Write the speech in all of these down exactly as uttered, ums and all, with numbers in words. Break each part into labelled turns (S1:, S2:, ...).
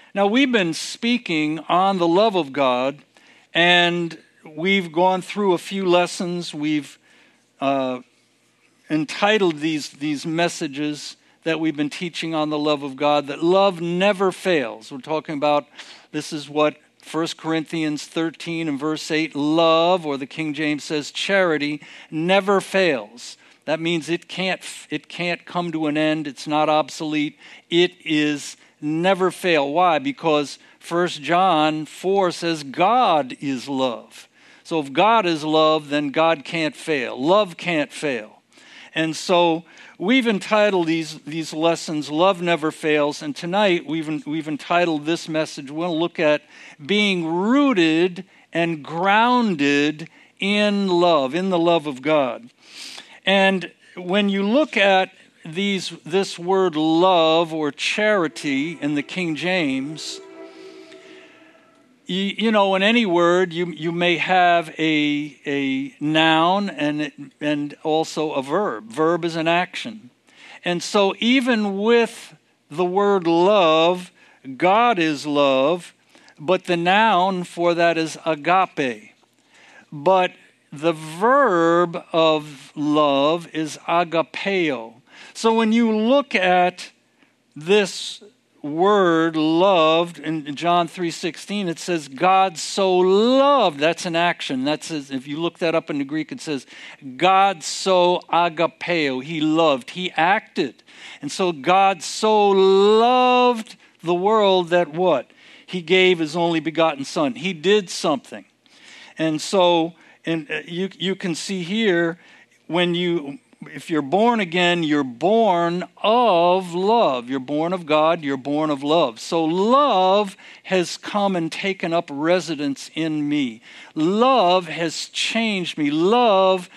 S1: Now, we've been speaking on the love of God, and we've gone through a few lessons. We've uh, entitled these, these messages that we've been teaching on the love of God, that love never fails. We're talking about, this is what First Corinthians thirteen and verse eight, love, or the King James says charity, never fails. That means it can't, it can't come to an end. It's not obsolete. It is never fail. Why? Because First John four says God is love. So if God is love, then God can't fail. Love can't fail. And so we've entitled these, these lessons, Love Never Fails. And tonight we've, we've entitled this message, we'll look at being rooted and grounded in love, in the love of God. And when you look at these this word love or charity in the King James, you, you know, in any word, you, you may have a, a noun and, and also a verb. Verb is an action. And so even with the word love, God is love, but the noun for that is agape. But the verb of love is agapeo. So when you look at this word loved in John three sixteen, it says God so loved. That's an action. That's if you look that up in the Greek, it says God so agapeo. He loved. He acted. And so God so loved the world that what? He gave his only begotten Son. He did something. And so and you you can see here when you if you're born again, you're born of love. You're born of God, you're born of love. So love has come and taken up residence in me. Love has changed me. Love,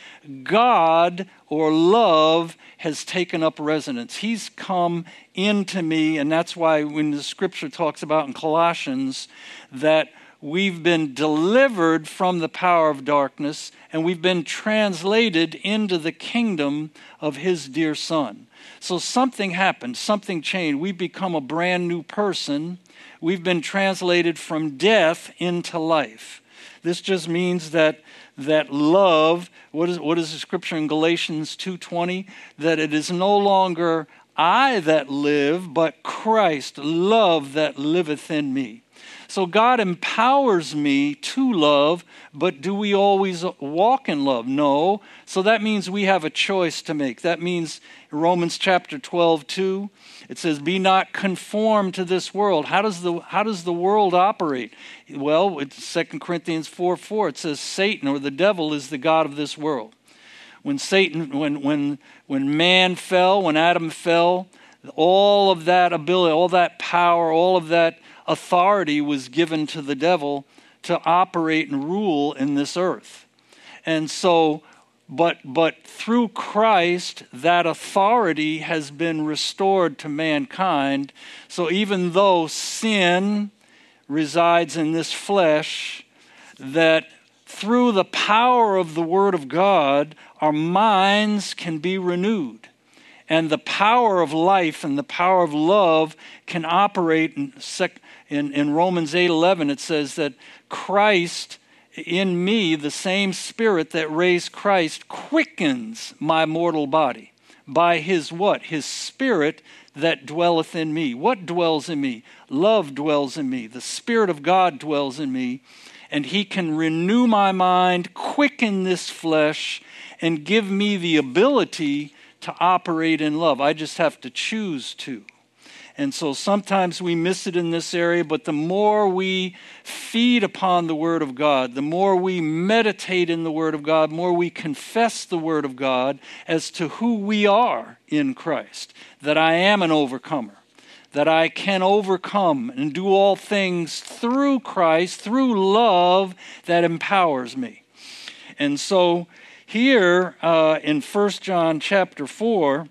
S1: God, or love has taken up residence. He's come into me, and that's why when the scripture talks about in Colossians that we've been delivered from the power of darkness, and we've been translated into the kingdom of his dear Son. So something happened, something changed. We've become a brand new person. We've been translated from death into life. This just means that that love, what is what is the scripture in Galatians two twenty? That it is no longer I that live, but Christ, love that liveth in me. So God empowers me to love, but do we always walk in love? No. So that means we have a choice to make. That means Romans chapter twelve, two, it says, be not conformed to this world. How does the how does the world operate? Well, it's Second Corinthians four, four, it says Satan or the devil is the god of this world. When Satan, when when when man fell, when Adam fell, all of that ability, all that power, all of that authority was given to the devil to operate and rule in this earth. And so, but but through Christ, that authority has been restored to mankind. So even though sin resides in this flesh, that through the power of the Word of God, our minds can be renewed. And the power of life and the power of love can operate in, in, in Romans eight eleven. It says that Christ in me, the same Spirit that raised Christ, quickens my mortal body by his what? His Spirit that dwelleth in me. What dwells in me? Love dwells in me. The Spirit of God dwells in me. And he can renew my mind, quicken this flesh, and give me the ability to operate in love. I just have to choose to. And so sometimes we miss it in this area, but the more we feed upon the Word of God, the more we meditate in the Word of God, the more we confess the Word of God as to who we are in Christ, that I am an overcomer, that I can overcome and do all things through Christ, through love that empowers me. And so here uh, in First John chapter four,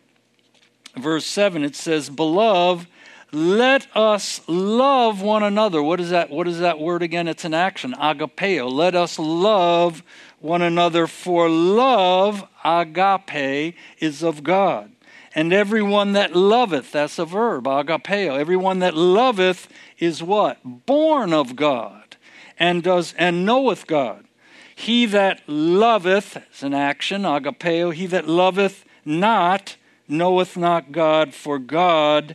S1: verse seven, it says, beloved, let us love one another. What is that? What is that word again? It's an action, agapeo. Let us love one another, for love, agape, is of God. And everyone that loveth, that's a verb, agapeo. Everyone that loveth is what? Born of God, and does and knoweth God. He that loveth, is an action, agapeo. He that loveth not, knoweth not God, for God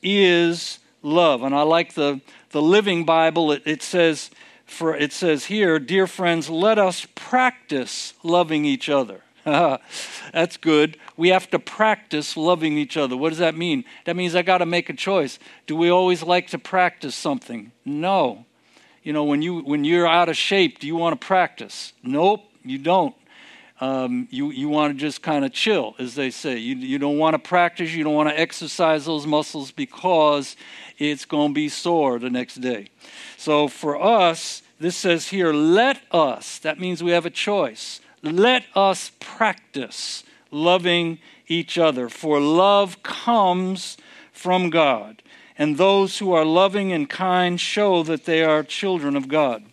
S1: is love. And I like the, the Living Bible. It, it says, for it says here, dear friends, let us practice loving each other. That's good. We have to practice loving each other. What does that mean? That means I got to make a choice. Do we always like to practice something? No. You know, when you when you're out of shape, do you want to practice? Nope, you don't. Um, you you want to just kind of chill, as they say. You you don't want to practice. You don't want to exercise those muscles because it's going to be sore the next day. So for us, this says here, let us. That means we have a choice. Let us practice loving each other, for love comes from God, and those who are loving and kind show that they are children of God.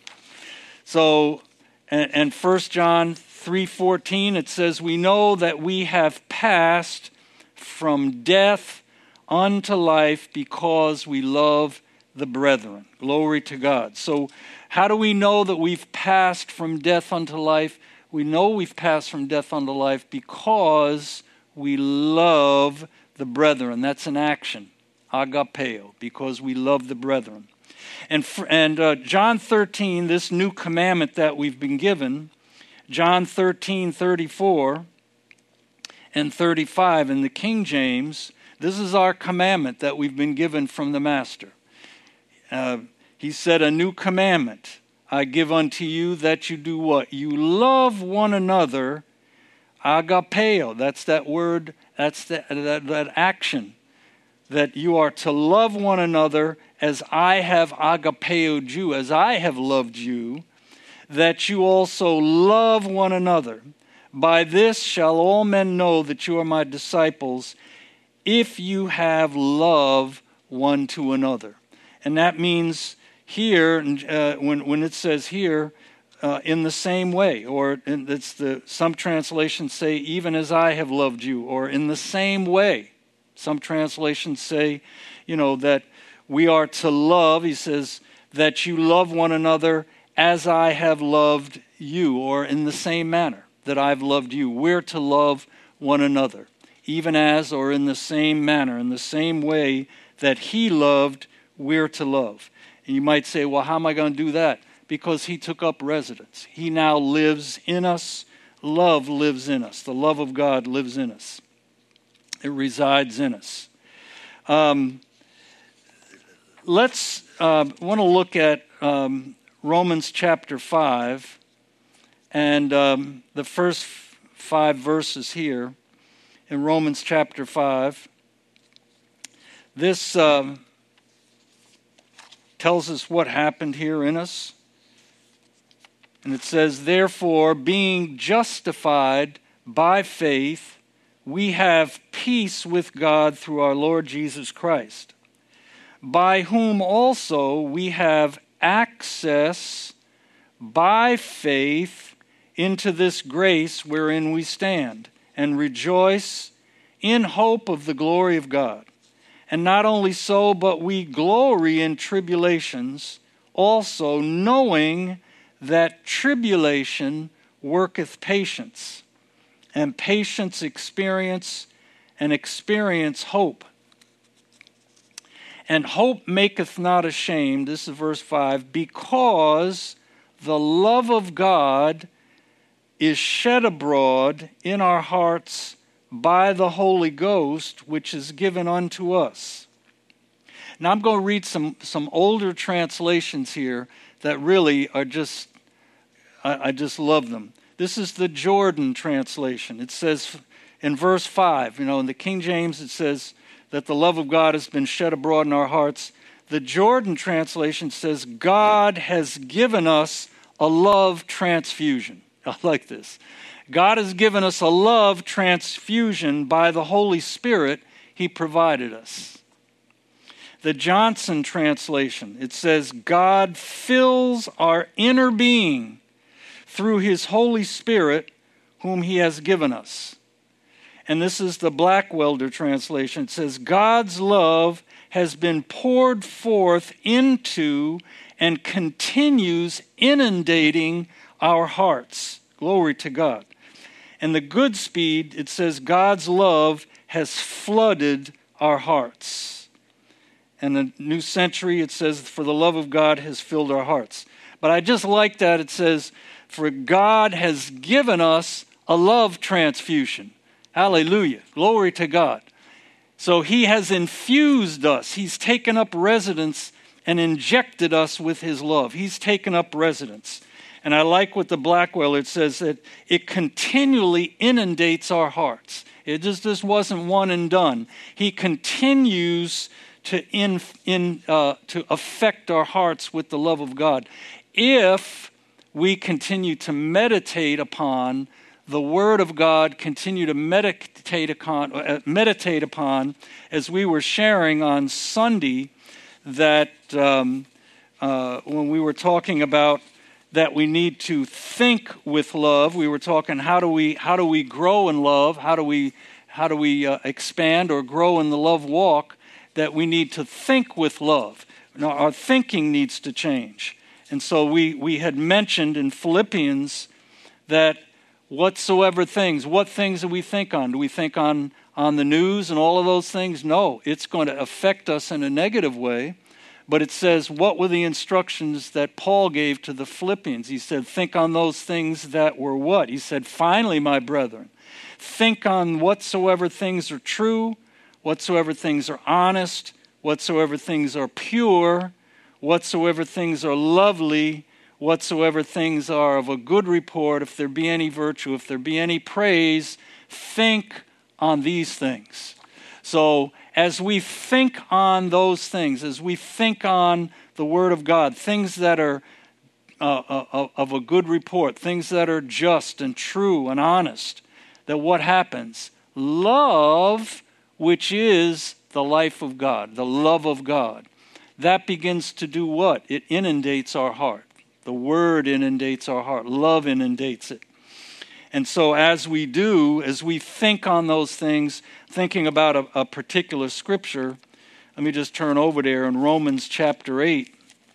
S1: So, and, and First John three fourteen, it says, we know that we have passed from death unto life because we love the brethren. Glory to God. So how do we know that we've passed from death unto life? We know we've passed from death unto life because we love the brethren. That's an action, agapeo, because we love the brethren. And, and uh, John thirteen, this new commandment that we've been given, John thirteen, thirty-four and thirty-five in the King James, this is our commandment that we've been given from the Master. Uh, he said, a new commandment I give unto you, that you do what? You love one another, agapeo. That's that word, that's that, that, that action. That you are to love one another as I have agapeoed you, as I have loved you, that you also love one another. By this shall all men know that you are my disciples, if you have love one to another. And that means here, uh, when, when it says here, uh, in the same way, or in, it's the some translations say, even as I have loved you, or in the same way. Some translations say, you know, that we are to love, he says, that you love one another as I have loved you, or in the same manner that I've loved you. We're to love one another, even as, or in the same manner, in the same way that he loved, we're to love. And you might say, well, how am I going to do that? Because he took up residence. He now lives in us. Love lives in us. The love of God lives in us. It resides in us. Um, let's uh, want to look at um, Romans chapter five, and um, the first f- five verses here in Romans chapter five. This um, tells us what happened here in us. And it says, therefore, being justified by faith, we have peace with God through our Lord Jesus Christ, by whom also we have access by faith into this grace wherein we stand, and rejoice in hope of the glory of God. And not only so, but we glory in tribulations, also knowing that tribulation worketh patience, and patience experience, and experience hope. And hope maketh not ashamed, this is verse five, because the love of God is shed abroad in our hearts by the Holy Ghost, which is given unto us. Now I'm going to read some, some older translations here that really are just, I, I just love them. This is the Jordan translation. It says in verse five, you know, in the King James it says that the love of God has been shed abroad in our hearts. The Jordan translation says God has given us a love transfusion. I like this. God has given us a love transfusion by the Holy Spirit he provided us. The Johnson translation, it says, God fills our inner being through his Holy Spirit whom he has given us. And this is the Blackwelder translation. It says, God's love has been poured forth into and continues inundating our hearts. Glory to God. And the Goodspeed, it says, God's love has flooded our hearts. And the New Century, it says, for the love of God has filled our hearts. But I just like that. It says, for God has given us a love transfusion. Hallelujah. Glory to God. So he has infused us. He's taken up residence and injected us with his love. He's taken up residence. And I like what the Blackwelder, it says that it continually inundates our hearts. It just, just wasn't one and done. He continues to in, in uh, to affect our hearts with the love of God if we continue to meditate upon the Word of God, continue to meditate upon, uh, meditate upon as we were sharing on Sunday, that um, uh, when we were talking about that we need to think with love, we were talking how do we how do we grow in love, how do we how do we uh, expand or grow in the love walk, that we need to think with love. Now, our thinking needs to change. And so we, we had mentioned in Philippians that whatsoever things, what things do we think on? Do we think on, on the news and all of those things? No, it's going to affect us in a negative way. But it says, what were the instructions that Paul gave to the Philippians? He said, think on those things that were what? He said, finally, my brethren, think on whatsoever things are true, whatsoever things are honest, whatsoever things are pure, whatsoever things are lovely, whatsoever things are of a good report, if there be any virtue, if there be any praise, think on these things. So as we think on those things, as we think on the Word of God, things that are uh, uh, of a good report, things that are just and true and honest, that what happens? Love, which is the life of God, the love of God, that begins to do what? It inundates our heart. The Word inundates our heart. Love inundates it. And so as we do, as we think on those things, thinking about a, a particular scripture, let me just turn over there in Romans chapter eight,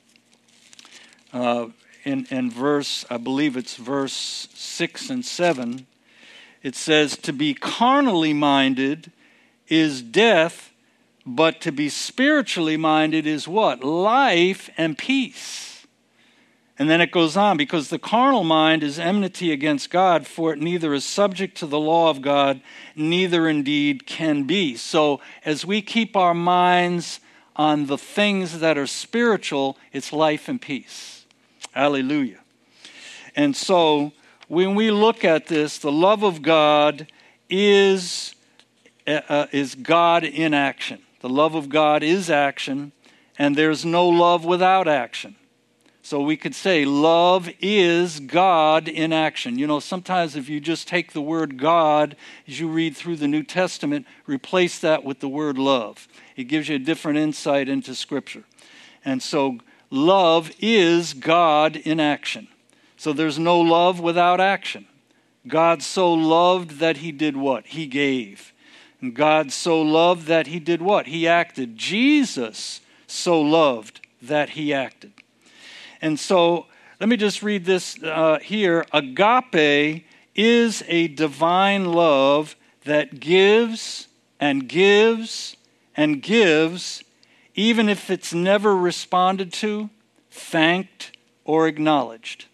S1: uh, in, in verse, I believe it's verse six and seven, it says, to be carnally minded is death, but to be spiritually minded is what? Life and peace. And then it goes on, because the carnal mind is enmity against God, for it neither is subject to the law of God, neither indeed can be. So as we keep our minds on the things that are spiritual, it's life and peace. Hallelujah. And so when we look at this, the love of God is, uh, is God in action. The love of God is action, and there's no love without action. So we could say love is God in action. You know, sometimes if you just take the word God, as you read through the New Testament, replace that with the word love. It gives you a different insight into Scripture. And so love is God in action. So there's no love without action. God so loved that he did what? He gave. And God so loved that he did what? He acted. Jesus so loved that he acted. And so let me just read this uh, here. Agape is a divine love that gives and gives and gives, even if it's never responded to, thanked, or acknowledged.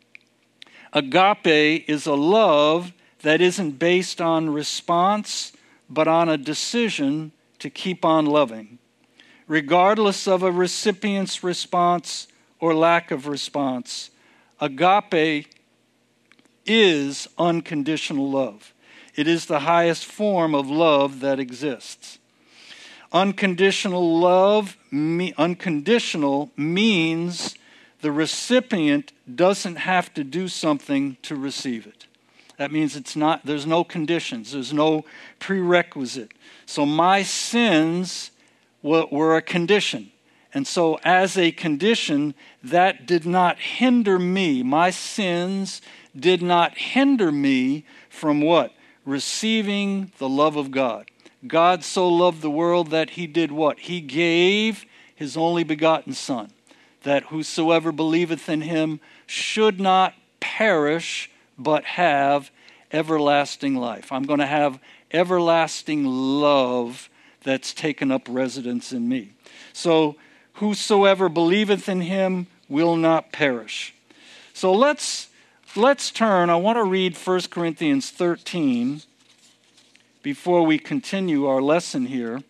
S1: Agape is a love that isn't based on response, but on a decision to keep on loving, regardless of a recipient's response or lack of response. Agape is unconditional love. It is the highest form of love that exists. Unconditional love, me, unconditional means the recipient doesn't have to do something to receive it. That means it's not, there's no conditions, there's no prerequisite. So my sins were, were a condition. And so as a condition, that did not hinder me. My sins did not hinder me from what? receiving the love of God. God so loved the world that he did what? He gave his only begotten Son, that whosoever believeth in him should not perish, but have everlasting life. I'm going to have everlasting love that's taken up residence in me. So, whosoever believeth in him will not perish. So let's let's turn. I want to read First Corinthians thirteen before we continue our lesson here.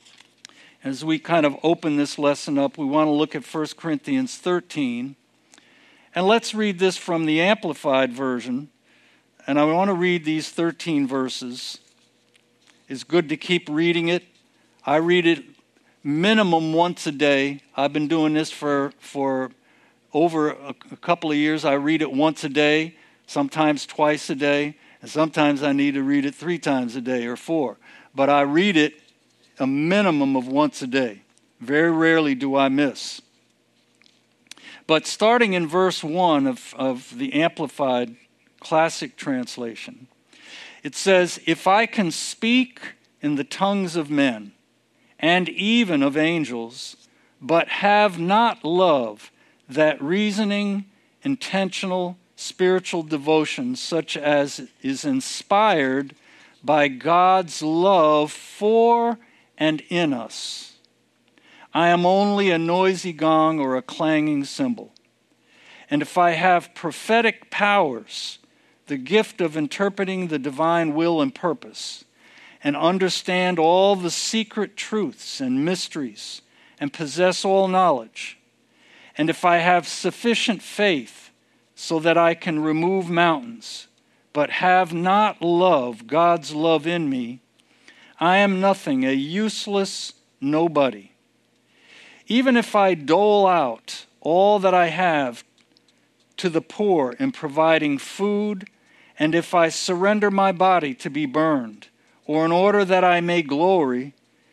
S1: As we kind of open this lesson up, we want to look at First Corinthians thirteen. And let's read this from the Amplified Version. And I want to read these thirteen verses. It's good to keep reading it. I read it minimum once a day. I've been doing this for, for over a, a couple of years. I read it once a day, sometimes twice a day, and sometimes I need to read it three times a day or four. But I read it a minimum of once a day. Very rarely do I miss. But starting in verse one of, of the Amplified Classic Translation, it says, "If I can speak in the tongues of men and even of angels, but have not love, that reasoning, intentional, spiritual devotion such as is inspired by God's love for and in us, I am only a noisy gong or a clanging cymbal. And if I have prophetic powers, the gift of interpreting the divine will and purpose, and understand all the secret truths and mysteries, and possess all knowledge, and if I have sufficient faith so that I can remove mountains, but have not love, God's love in me, I am nothing, a useless nobody. Even if I dole out all that I have to the poor in providing food, and if I surrender my body to be burned, or in order that I may glory,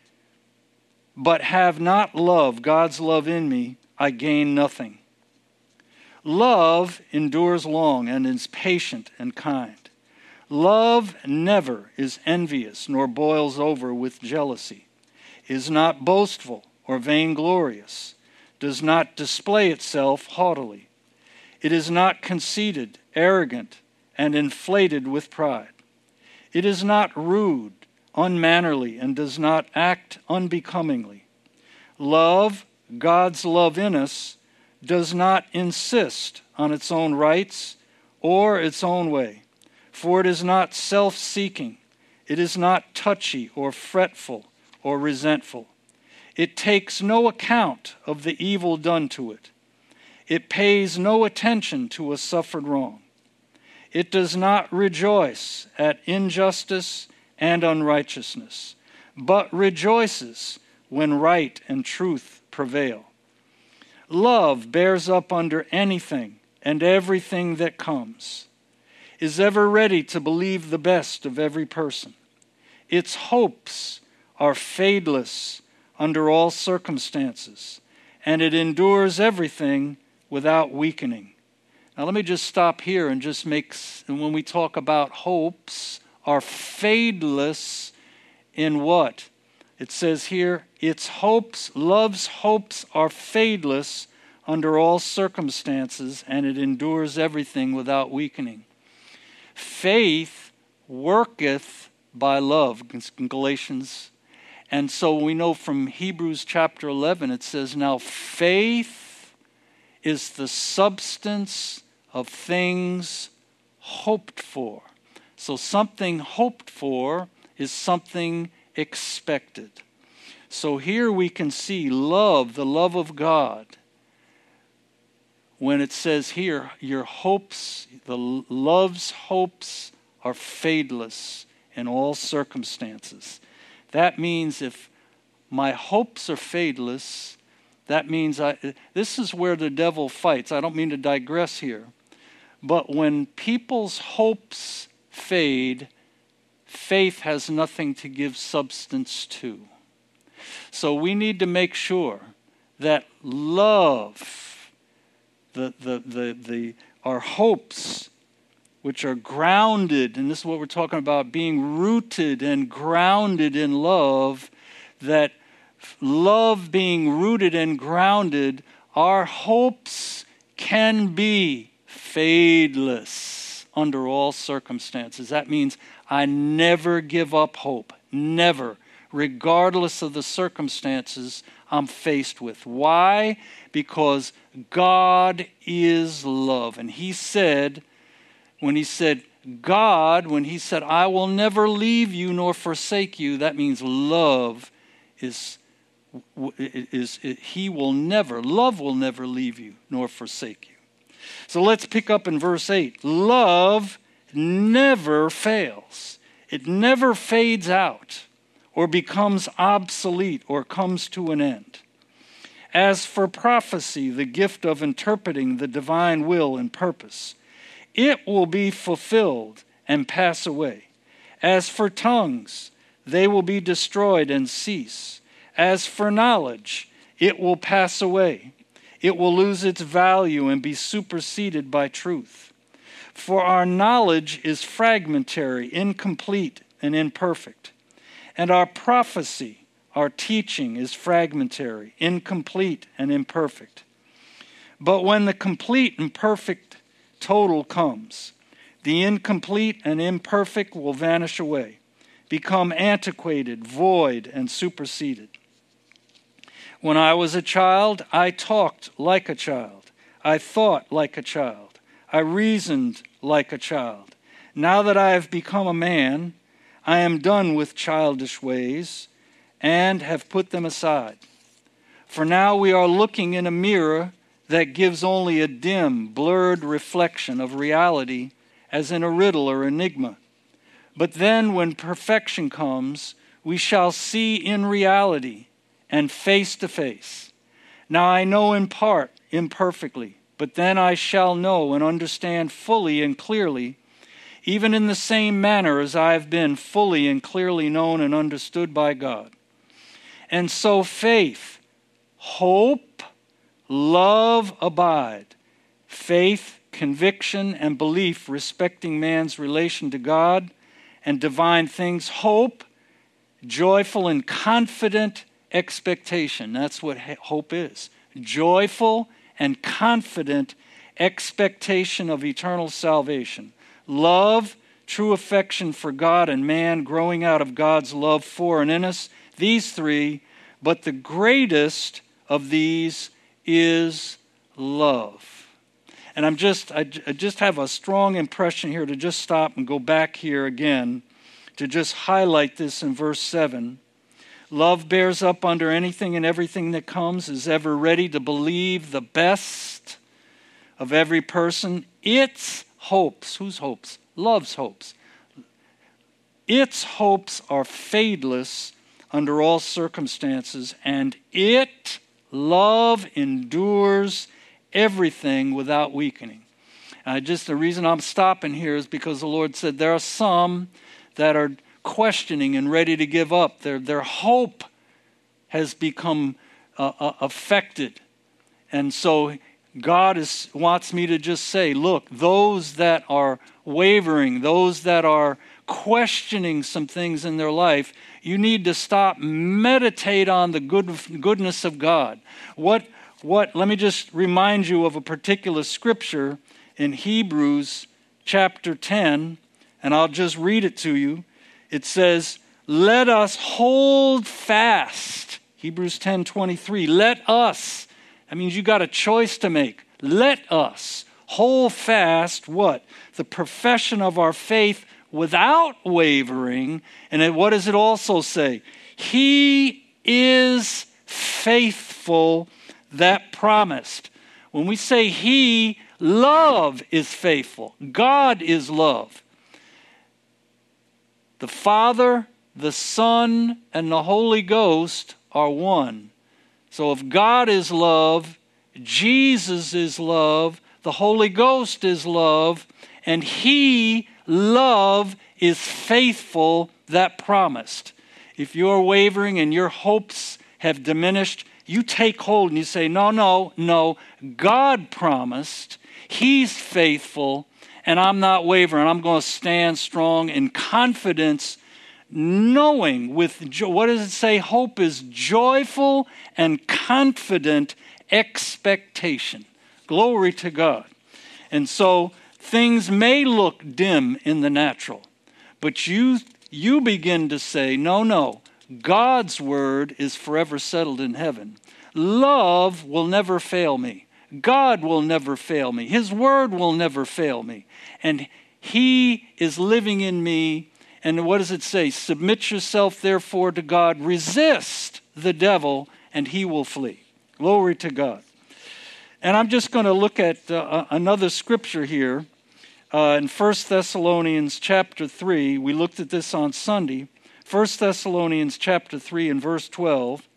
S1: but have not love, God's love in me, I gain nothing. Love endures long and is patient and kind. Love never is envious, nor boils over with jealousy, is not boastful or vainglorious, does not display itself haughtily. It is not conceited, arrogant, and inflated with pride. It is not rude, unmannerly, and does not act unbecomingly. Love, God's love in us, does not insist on its own rights or its own way, for it is not self-seeking. It is not touchy or fretful or resentful. It takes no account of the evil done to it. It pays no attention to a suffered wrong. It does not rejoice at injustice and unrighteousness, but rejoices when right and truth prevail. Love bears up under anything and everything that comes, is ever ready to believe the best of every person. Its hopes are fadeless under all circumstances, and it endures everything without weakening. Now let me just stop here and just make, when we talk about hopes, are fadeless in what? It says here, its hopes, love's hopes are fadeless under all circumstances, and it endures everything without weakening. Faith worketh by love, in Galatians. And so we know from Hebrews chapter eleven, it says, now faith is the substance of things hoped for. So something hoped for is something expected. So here we can see love, the love of God. When it says here, your hopes, the love's hopes are fadeless in all circumstances. That means if my hopes are fadeless, that means I, this is where the devil fights. I don't mean to digress here. But when people's hopes fade, faith has nothing to give substance to. So we need to make sure that love, the, the, the, the, our hopes, which are grounded, and this is what we're talking about, being rooted and grounded in love, that love being rooted and grounded, our hopes can be fadeless under all circumstances. That means I never give up hope, never, regardless of the circumstances I'm faced with. Why? Because God is love. And he said, when he said God, when he said, I will never leave you nor forsake you, that means love is, is, is he will never, love will never leave you nor forsake you. So let's pick up in verse eight. Love never fails. It never fades out or becomes obsolete or comes to an end. As for prophecy, the gift of interpreting the divine will and purpose, it will be fulfilled and pass away. As for tongues, they will be destroyed and cease. As for knowledge, it will pass away. It will lose its value and be superseded by truth. For our knowledge is fragmentary, incomplete, and imperfect. And our prophecy, our teaching, is fragmentary, incomplete, and imperfect. But when the complete and perfect total comes, the incomplete and imperfect will vanish away, become antiquated, void, and superseded. When I was a child, I talked like a child. I thought like a child. I reasoned like a child. Now that I have become a man, I am done with childish ways and have put them aside. For now we are looking in a mirror that gives only a dim, blurred reflection of reality as in a riddle or enigma. But then when perfection comes, we shall see in reality and face to face. Now I know in part, imperfectly, but then I shall know and understand fully and clearly, even in the same manner as I have been fully and clearly known and understood by God. And so faith, hope, love abide. Faith, conviction, and belief respecting man's relation to God and divine things. Hope, joyful and confident expectation. That's what hope is. Joyful and confident expectation of eternal salvation. Love, true affection for God and man, growing out of God's love for and in us. These three, but the greatest of these is love. And I'm just, I, I just have a strong impression here to just stop and go back here again to just highlight this in verse seven. Love bears up under anything and everything that comes, is ever ready to believe the best of every person. Its hopes, whose hopes? Love's hopes. Its hopes are fadeless under all circumstances, and it, love, endures everything without weakening. Uh, just the reason I'm stopping here is because the Lord said there are some that are questioning and ready to give up. Their, their hope has become uh, uh, affected. And so God is, wants me to just say, look, those that are wavering, those that are questioning some things in their life, you need to stop, meditate on the good, goodness of God. What, what, let me just remind you of a particular scripture in Hebrews chapter ten, and I'll just read it to you. It says, let us hold fast. Hebrews ten twenty-three. Let us. That means you got a choice to make. Let us hold fast what? The profession of our faith without wavering. And then what does it also say? He is faithful that promised. When we say he, love is faithful. God is love. The Father, the Son, and the Holy Ghost are one. So if God is love, Jesus is love, the Holy Ghost is love, and he, love, is faithful that promised. If you're wavering and your hopes have diminished, you take hold and you say, no, no, no, God promised, he's faithful, and I'm not wavering. I'm going to stand strong in confidence, knowing with, jo- what does it say? Hope is joyful and confident expectation. Glory to God. And so things may look dim in the natural, but you you begin to say, no, no, God's word is forever settled in heaven. Love will never fail me. God will never fail me. His word will never fail me. And he is living in me. And what does it say? Submit yourself therefore to God. Resist the devil and he will flee. Glory to God. And I'm just going to look at uh, another scripture here. Uh, in First Thessalonians chapter three, we looked at this on Sunday. First Thessalonians chapter three and verse twelve.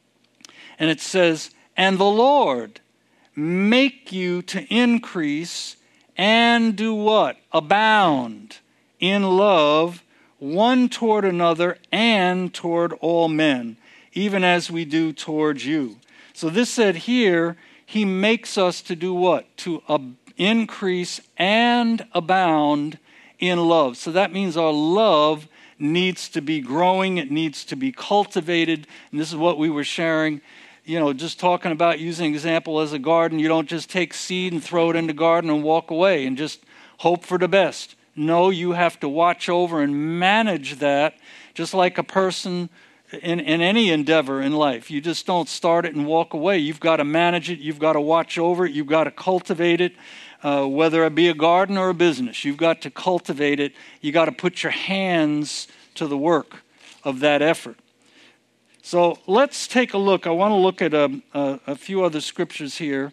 S1: And it says, and the Lord make you to increase and do what? Abound in love one toward another and toward all men, even as we do towards you. So this said here, he makes us to do what? To ab- increase and abound in love. So that means our love needs to be growing. It needs to be cultivated. And this is what we were sharing, you know, just talking about using example as a garden. You don't just take seed and throw it in the garden and walk away and just hope for the best. No, you have to watch over and manage that, just like a person in, in any endeavor in life. You just don't start it and walk away. You've got to manage it. You've got to watch over it. You've got to cultivate it, uh, whether it be a garden or a business. You've got to cultivate it. You've got to put your hands to the work of that effort. So let's take a look. I want to look at a, a, a few other scriptures here.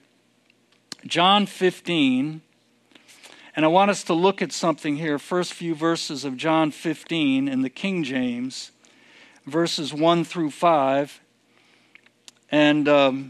S1: John fifteen. And I want us to look at something here, first few verses of John fifteen in the King James, verses one through five. And um,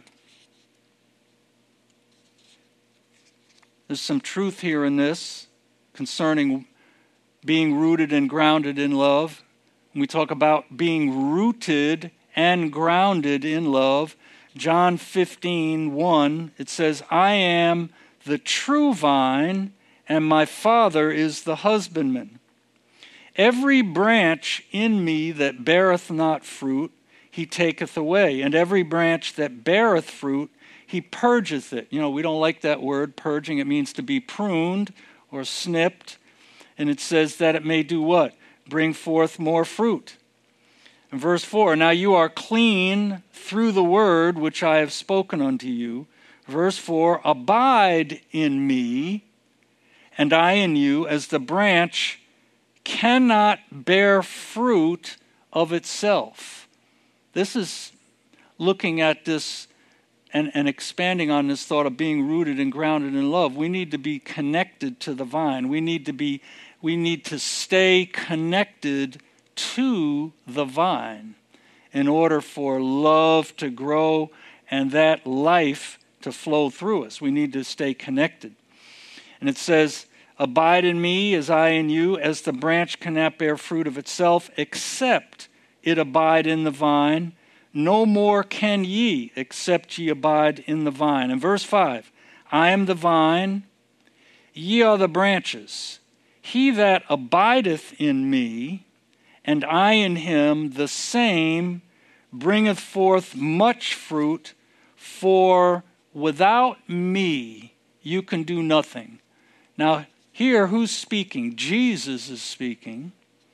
S1: there's some truth here in this concerning being rooted and grounded in love. When we talk about being rooted and grounded in love, John fifteen, one, it says, I am the true vine, and my Father is the husbandman. Every branch in me that beareth not fruit, he taketh away. And every branch that beareth fruit, he purgeth it. You know, we don't like that word, purging. It means to be pruned or snipped. And it says that it may do what? Bring forth more fruit. In verse four, now you are clean through the word which I have spoken unto you. Verse four, abide in me, and I in you, as the branch cannot bear fruit of itself. This is looking at this and, and expanding on this thought of being rooted and grounded in love. We need to be connected to the vine. We need to be, we need to stay connected to the vine in order for love to grow and that life to flow through us. We need to stay connected. And it says, abide in me as I in you, as the branch cannot bear fruit of itself, except it abide in the vine. No more can ye, except ye abide in the vine. And verse five, I am the vine, ye are the branches. He that abideth in me, and I in him, the same bringeth forth much fruit, for without me you can do nothing. Now, here, who's speaking? Jesus is speaking.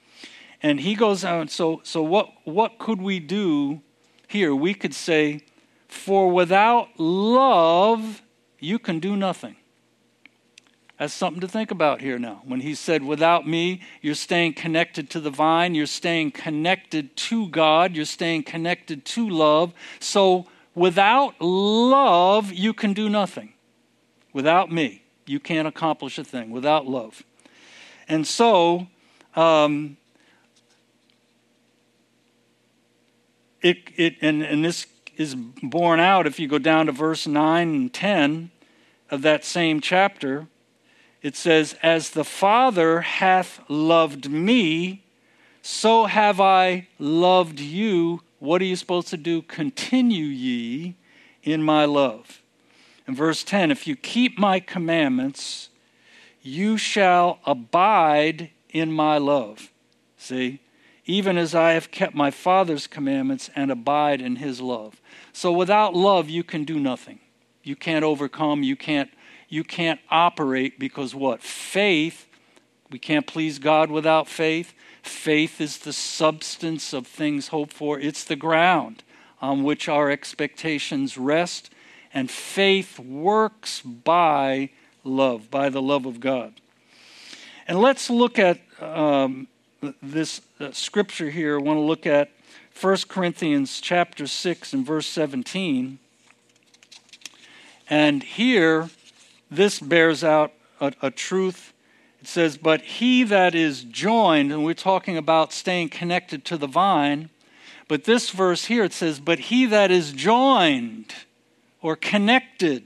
S1: And he goes on, so so what, what could we do here? We could say, for without love, you can do nothing. That's something to think about here now. When he said, without me, you're staying connected to the vine, you're staying connected to God, you're staying connected to love. So without love, you can do nothing. Without me, you can't accomplish a thing without love. And so, um, it it and, and this is borne out if you go down to verse nine and ten of that same chapter. It says, as the Father hath loved me, so have I loved you. What are you supposed to do? Continue ye in my love. In verse ten, if you keep my commandments, you shall abide in my love. See? Even as I have kept my Father's commandments and abide in his love. So without love, you can do nothing. You can't overcome. You can't, you can't operate because what? Faith, we can't please God without faith. Faith is the substance of things hoped for. It's the ground on which our expectations rest. And faith works by love, by the love of God. And let's look at um, this uh, scripture here. I want to look at First Corinthians chapter six and verse seventeen. And here, this bears out a, a truth. It says, but he that is joined, and we're talking about staying connected to the vine, but this verse here, it says, but he that is joined or connected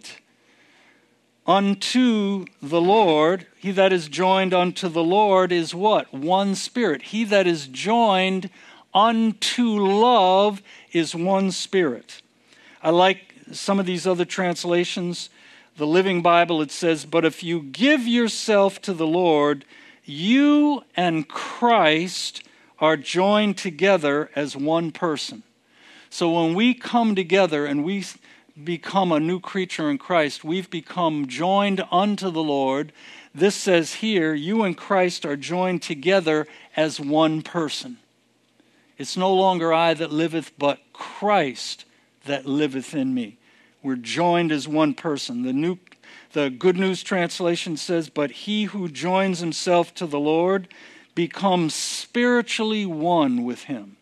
S1: unto the Lord, he that is joined unto the Lord is what? One spirit. He that is joined unto love is one spirit. I like some of these other translations. The Living Bible, it says, but if you give yourself to the Lord, you and Christ are joined together as one person. So when we come together and we become a new creature in Christ, we've become joined unto the Lord. This says here, you and Christ are joined together as one person. It's no longer I that liveth, but Christ that liveth in me. We're joined as one person. The new, the Good News Translation says, but he who joins himself to the Lord becomes spiritually one with him.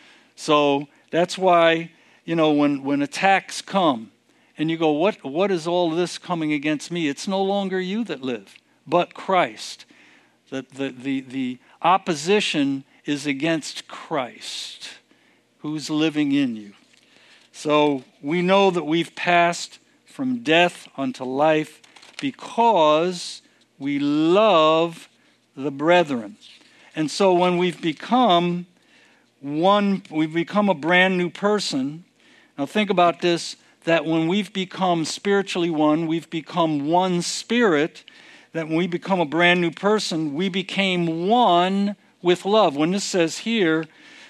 S1: So that's why, you know, when, when attacks come and you go, what, what is all this coming against me? It's no longer you that live, but Christ. The, the, the, the opposition is against Christ, who's living in you. So we know that we've passed from death unto life because we love the brethren. And so when we've become one, we've become a brand new person. Now think about this, that when we've become spiritually one, we've become one spirit, that when we become a brand new person, we became one with love. When this says here,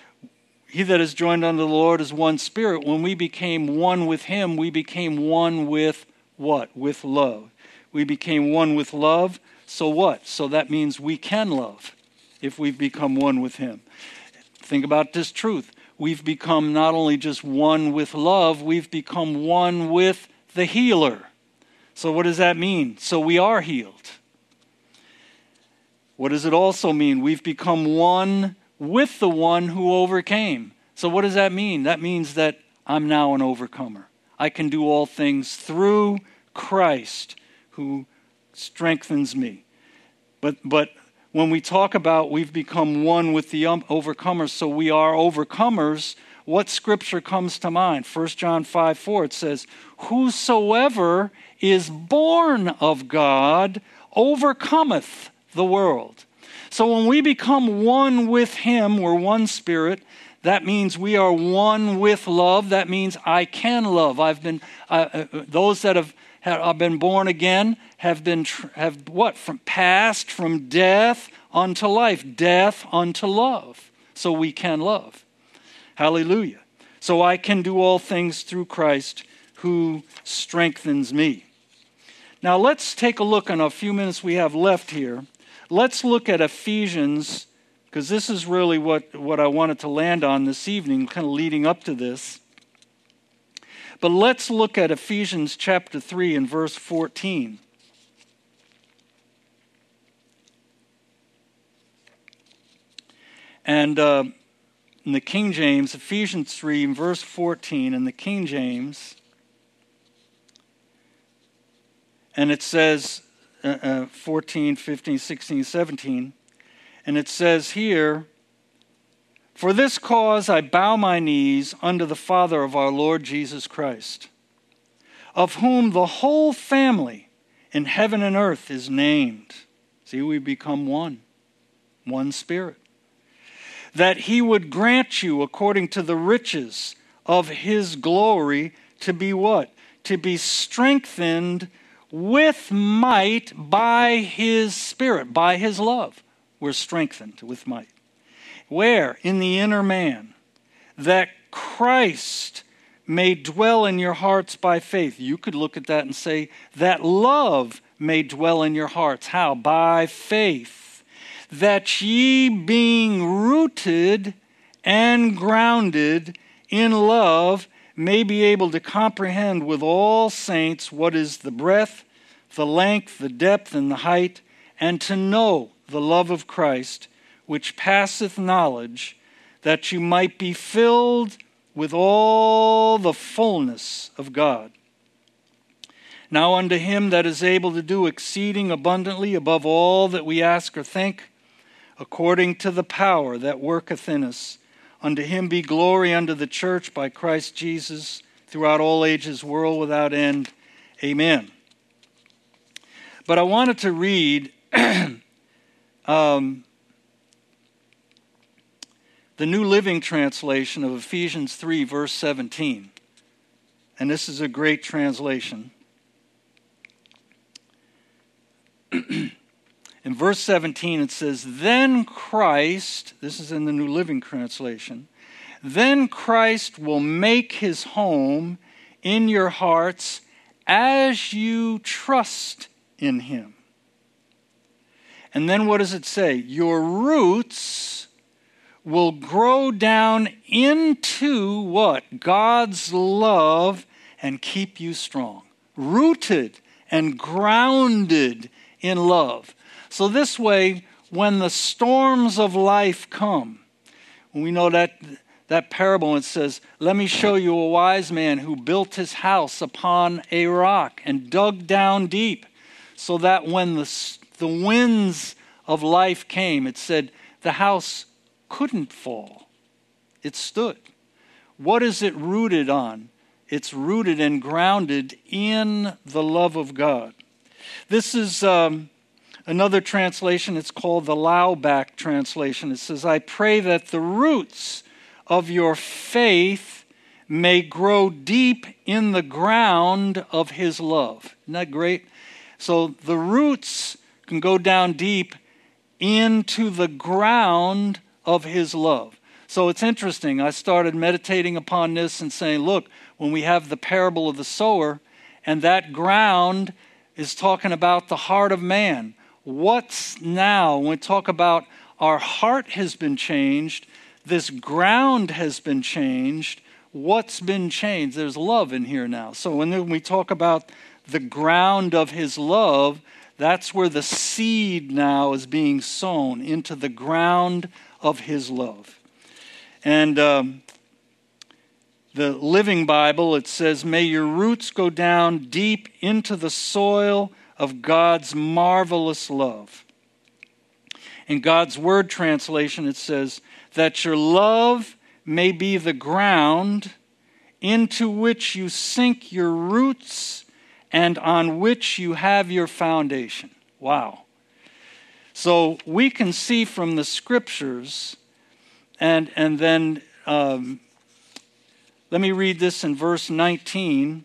S1: he that is joined unto the Lord is one spirit. When we became one with him, we became one with what? With love. We became one with love. So what? So that means we can love if we've become one with him. Think about this truth. We've become not only just one with love, we've become one with the healer. So what does that mean? So we are healed. What does it also mean? We've become one with the one who overcame. So what does that mean? That means that I'm now an overcomer. I can do all things through Christ who strengthens me. But but when we talk about we've become one with the overcomers, so we are overcomers, what scripture comes to mind? First John five four, it says, whosoever is born of God overcometh the world. So when we become one with him, we're one spirit. That means we are one with love. That means I can love. I've been uh, uh, those that have, have been born again have been have what from passed from death unto life, death unto love. So we can love. Hallelujah. So I can do all things through Christ who strengthens me. Now let's take a look in a few minutes we have left here. Let's look at Ephesians, because this is really what, what I wanted to land on this evening, kind of leading up to this. But let's look at Ephesians chapter three and verse fourteen. And uh, in the King James, Ephesians three and verse fourteen in the King James, and it says, Uh, uh, fourteen, fifteen, sixteen, seventeen. And it says here, for this cause I bow my knees unto the Father of our Lord Jesus Christ, of whom the whole family in heaven and earth is named. See, we become one, one spirit. That he would grant you according to the riches of his glory to be what? To be strengthened with might by his Spirit, by his love. We're strengthened with might. Where? In the inner man, that Christ may dwell in your hearts by faith. You could look at that and say that love may dwell in your hearts. How? By faith. That ye being rooted and grounded in love may be able to comprehend with all saints what is the breadth, the length, the depth, and the height, and to know the love of Christ, which passeth knowledge, that you might be filled with all the fullness of God. Now unto him that is able to do exceeding abundantly above all that we ask or think, according to the power that worketh in us, unto him be glory unto the church by Christ Jesus throughout all ages, world without end. Amen. But I wanted to read um, the New Living Translation of Ephesians three, verse seventeen. And this is a great translation. In verse seventeen it says, then Christ, this is in the New Living Translation, then Christ will make his home in your hearts as you trust in him. And then what does it say? Your roots will grow down into what? God's love and keep you strong. Rooted and grounded in love. So this way, when the storms of life come, we know that that parable, it says, let me show you a wise man who built his house upon a rock and dug down deep, so that when the, the winds of life came, it said the house couldn't fall. It stood. What is it rooted on? It's rooted and grounded in the love of God. This is um, another translation. It's called the Lauback translation. It says, I pray that the roots of your faith may grow deep in the ground of his love. Isn't that great? So the roots can go down deep into the ground of his love. So it's interesting. I started meditating upon this and saying, look, when we have the parable of the sower, and that ground is talking about the heart of man. What's now, when we talk about our heart has been changed, this ground has been changed, what's been changed? There's love in here now. So when we talk about the ground of his love, that's where the seed now is being sown into the ground of his love. And um, the Living Bible, it says, may your roots go down deep into the soil of God's marvelous love. In God's Word translation, it says, that your love may be the ground into which you sink your roots and on which you have your foundation. Wow. So we can see from the scriptures, and, and then um, let me read this in verse nineteen.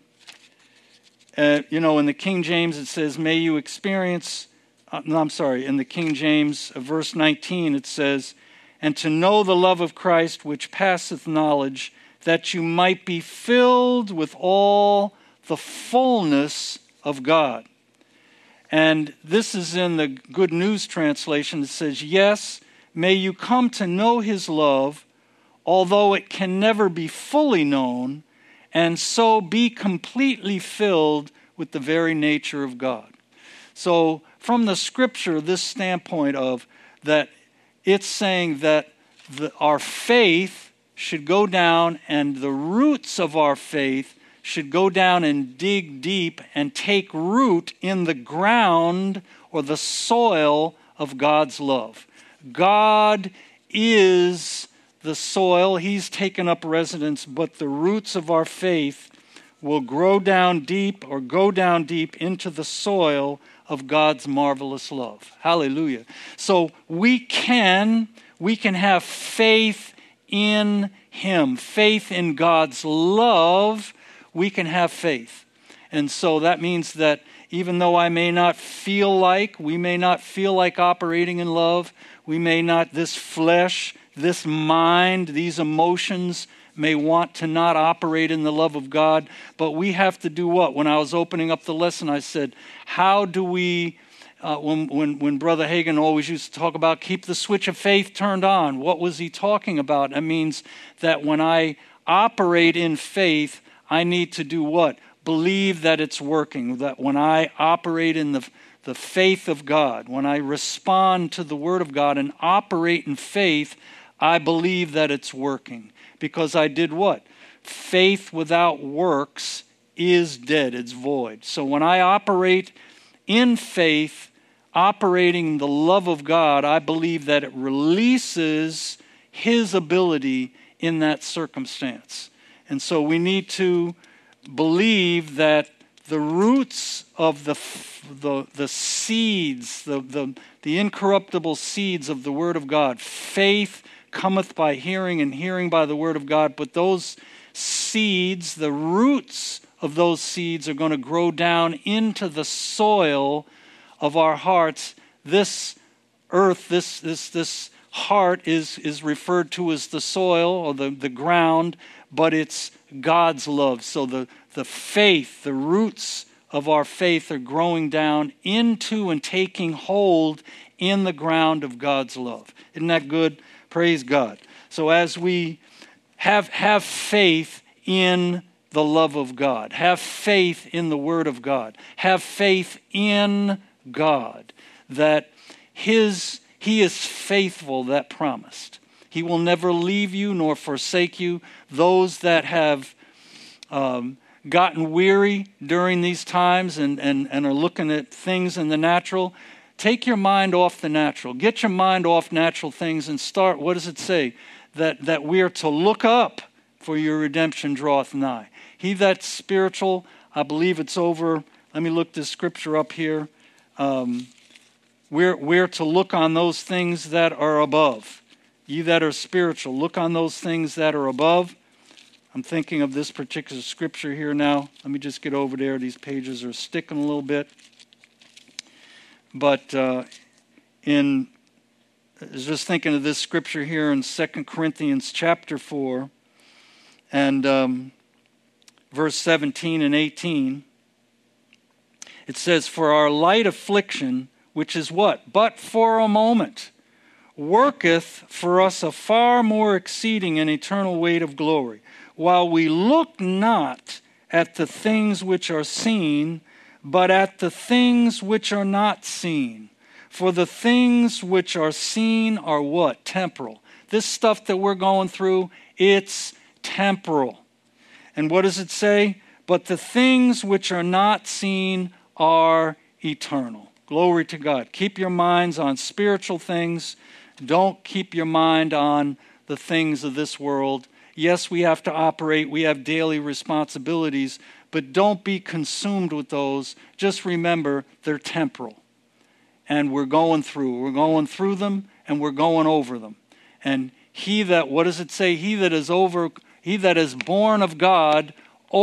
S1: Uh, you know, in the King James it says, may you experience, uh, no, I'm sorry, in the King James, uh, verse nineteen, it says, and to know the love of Christ which passeth knowledge, that you might be filled with all the fullness of God. And this is in the Good News translation. It says, yes, may you come to know his love, although it can never be fully known, and so be completely filled with the very nature of God. So from the scripture, this standpoint of that, it's saying that the, our faith should go down, and the roots of our faith should go down and dig deep and take root in the ground or the soil of God's love. God is the soil. He's taken up residence, but the roots of our faith will grow down deep or go down deep into the soil of God's marvelous love. Hallelujah. So we can, we can have faith in him, faith in God's love. We can have faith. And so that means that even though I may not feel like, we may not feel like operating in love, we may not, this flesh, this mind, these emotions may want to not operate in the love of God, but we have to do what? When I was opening up the lesson, I said, how do we, uh, when, when, when Brother Hagin always used to talk about keep the switch of faith turned on, what was he talking about? It means that when I operate in faith, I need to do what? Believe that it's working, that when I operate in the, the faith of God, when I respond to the Word of God and operate in faith, I believe that it's working. Because I did what? Faith without works is dead. It's void. So when I operate in faith, operating the love of God, I believe that it releases His ability in that circumstance. And so we need to believe that the roots of the the, the seeds, the, the, the incorruptible seeds of the Word of God, faith cometh by hearing, and hearing by the Word of God. But those seeds, the roots of those seeds are going to grow down into the soil of our hearts. This earth, this this this heart is, is referred to as the soil or the, the ground, but it's God's love. So the, the faith, the roots of our faith are growing down into and taking hold in the ground of God's love. Isn't that good? Praise God. So as we have, have faith in the love of God, have faith in the Word of God, have faith in God, that His He is faithful that promised. He will never leave you nor forsake you. Those that have um, gotten weary during these times and, and, and are looking at things in the natural, take your mind off the natural. Get your mind off natural things and start, what does it say? That, that we are to look up, for your redemption draweth nigh. He that's spiritual, I believe it's over, let me look this scripture up here. Um, we're, we're to look on those things that are above. Ye that are spiritual, look on those things that are above. I'm thinking of this particular scripture here now. Let me just get over there. These pages are sticking a little bit. But uh, in, I was just thinking of this scripture here in Second Corinthians chapter four and um, verse seventeen and eighteen. It says, for our light affliction, which is what? But for a moment, worketh for us a far more exceeding and eternal weight of glory, while we look not at the things which are seen, but at the things which are not seen. For the things which are seen are what? Temporal. This stuff that we're going through, it's temporal. And what does it say? But the things which are not seen are eternal. Glory to God. Keep your minds on spiritual things. Don't keep your mind on the things of this world. Yes, we have to operate. We have daily responsibilities. But don't be consumed with those. Just remember, they're temporal. And we're going through. We're going through them, and we're going over them. And he that, what does it say? He that is over, he that is born of God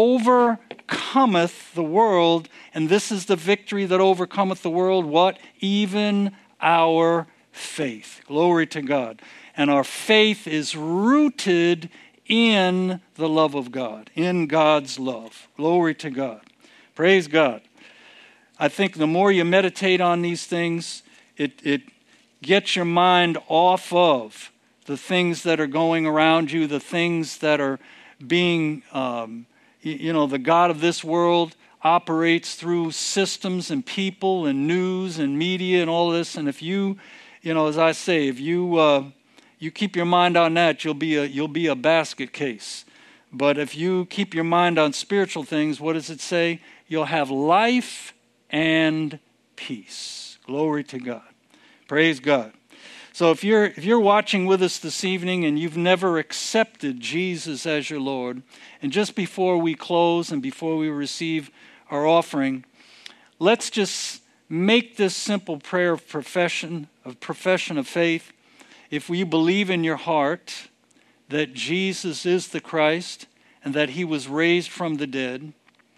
S1: overcometh the world. And this is the victory that overcometh the world. What? Even our faith. Glory to God. And our faith is rooted in the love of God, in God's love. Glory to God. Praise God. I think the more you meditate on these things, it, it gets your mind off of the things that are going around you, the things that are being, um, you, you know, the God of this world operates through systems and people and news and media and all this. And if you, you know, as I say, if you... Uh, You keep your mind on that, you'll be a you'll be a basket case. But if you keep your mind on spiritual things, what does it say? You'll have life and peace. Glory to God. Praise God. So if you're if you're watching with us this evening and you've never accepted Jesus as your Lord, and just before we close and before we receive our offering, let's just make this simple prayer of profession of profession of faith. If you believe in your heart that Jesus is the Christ and that he was raised from the dead,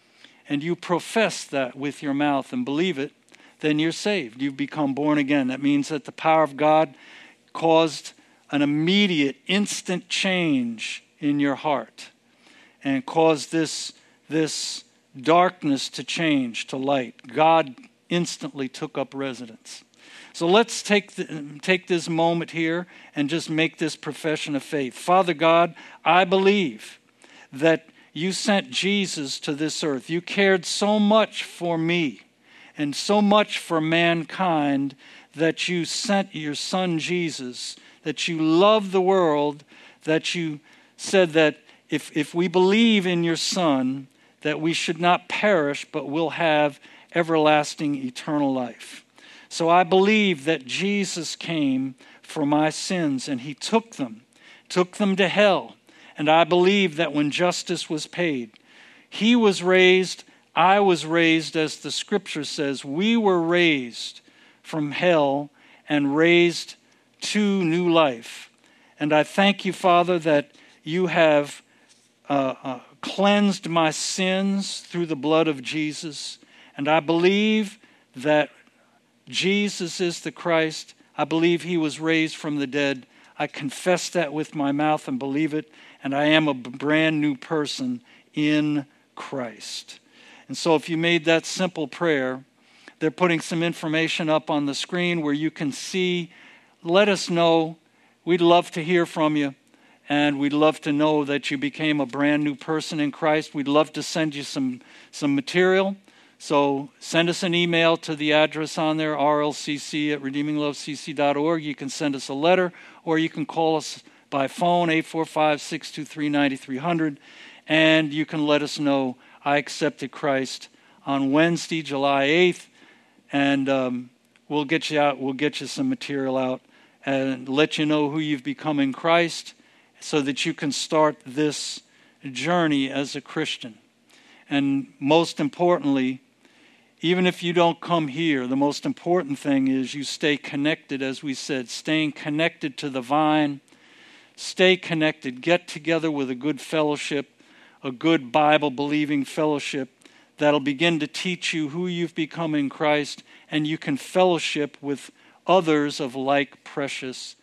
S1: and you profess that with your mouth and believe it, then you're saved. You've become born again. That means that the power of God caused an immediate, instant change in your heart and caused this, this darkness to change to light. God instantly took up residence. So let's take the, take this moment here and just make this profession of faith. Father God, I believe that you sent Jesus to this earth. You cared so much for me and so much for mankind that you sent your son Jesus, that you love the world, that you said that if, if we believe in your son, that we should not perish, but will have everlasting eternal life. So I believe that Jesus came for my sins, and he took them, took them to hell. And I believe that when justice was paid, he was raised, I was raised, as the scripture says, we were raised from hell and raised to new life. And I thank you, Father, that you have uh, uh, cleansed my sins through the blood of Jesus. And I believe that Jesus is the Christ. I believe he was raised from the dead. I confess that with my mouth and believe it. And I am a brand new person in Christ. And so if you made that simple prayer, they're putting some information up on the screen where you can see. Let us know. We'd love to hear from you. And we'd love to know that you became a brand new person in Christ. We'd love to send you some, some material. So send us an email to the address on there, r l c c at redeeming love c c dot org. You can send us a letter, or you can call us by phone, eight four five, six two three, nine three zero zero. And you can let us know, I accepted Christ on Wednesday, July eighth. And um, we'll get you out, we'll get you some material out and let you know who you've become in Christ so that you can start this journey as a Christian. And most importantly, even if you don't come here, the most important thing is you stay connected, as we said, staying connected to the vine. Stay connected. Get together with a good fellowship, a good Bible-believing fellowship that'll begin to teach you who you've become in Christ, and you can fellowship with others of like precious